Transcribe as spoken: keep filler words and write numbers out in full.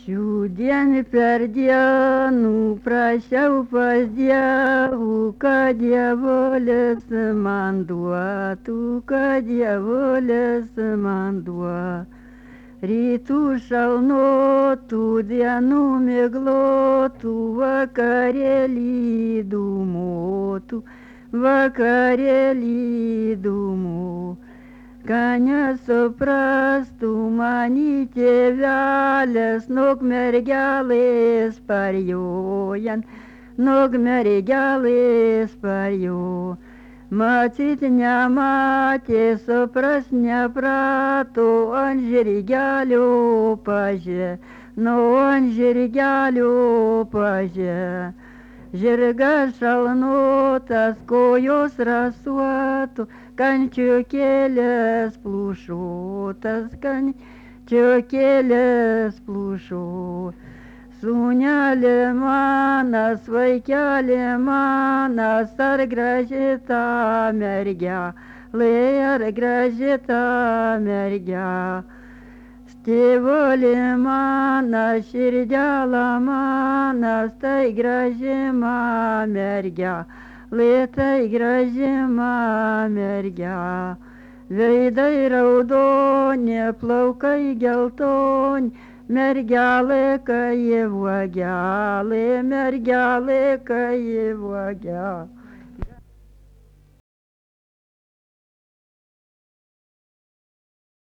Šiandien per dienų prašiau pas Dievų, kad Dievulis man duotų, kad Dievulis man duotų. Rytų šalnotų, dienų miglotų, vakarėlį dūmotų, vakarėlį dūmotų. Ką nesuprastų mani tėvelis, nok mergelės parjojan, nok mergelės parjo. Matyt nematė, supras neprato, ant žirgelio pažė, nu ant žirgelio pažė. Žirgas šalnotas, kojos rasuotų, kančiukėlės plušotas, kančiukėlės plušotas. Sūnelė manas, vaikelė manas, ar graži ta mergelė, ar graži ta mergelė. Tėvulį manas, širdelė manas, tai graži ma mergelė, tai graži ma mergelė. Veidai raudoni, plaukai geltoni, mergelė kai vuogelė, mergelė kai vuogelė.